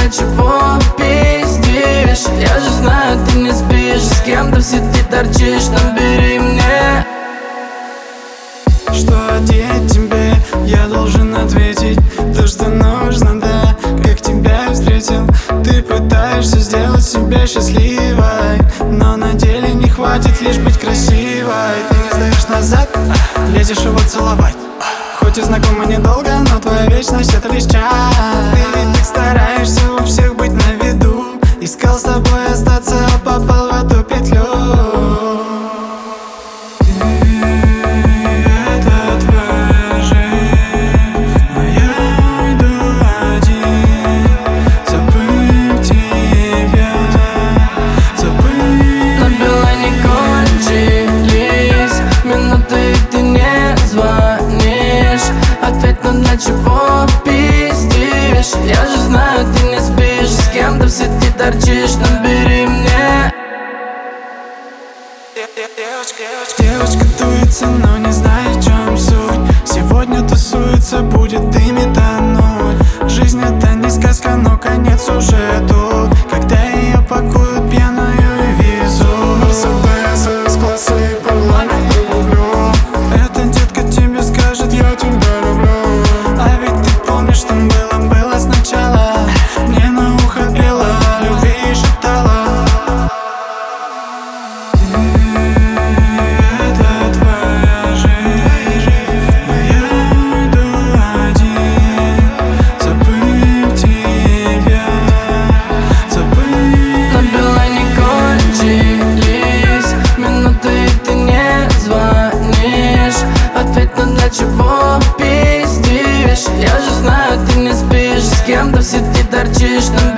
для чего пиздишь? Я же знаю, ты не спишь, с кем-то в сети торчишь. Набери мне. Что ответить тебе? Я должен ответить то, что нужно, да. Как тебя я встретил, ты пытаешься сделать себя счастливой, но на деле не хватит лишь быть красивой. Ты не сдаешь назад, лезешь его целовать. Хоть и знакомы недолго, но твоя вечность это лишь час. Ты ведь так стараешься у всех быть на виду. Искал с тобой остаться, а попал в эту петлю. Для чего пиздишь? Я же знаю, ты не спишь, с кем-то в сети торчишь. Набери мне. Девочка дуется, но не знает, в чем суть. Сегодня тусуется, будет ими тонуть. Жизнь это не сказка, но конец уже тут. Когда ее пакуют пьяную и везут. Мерседес С-класса и парламент люблю. Эта детка тебе скажет, я тебя люблю. А ведь ты помнишь, что было сначала. Мне на ухо пела, любви и шептала. Это твоя жизнь, но я уйду один, забыв тебя, забыв. На белой не кончились минуты, и ты не звонишь. Ответь, ну для чего пиздишь? Я же знаю, ты не спишь, с кем-то в сети торчишь.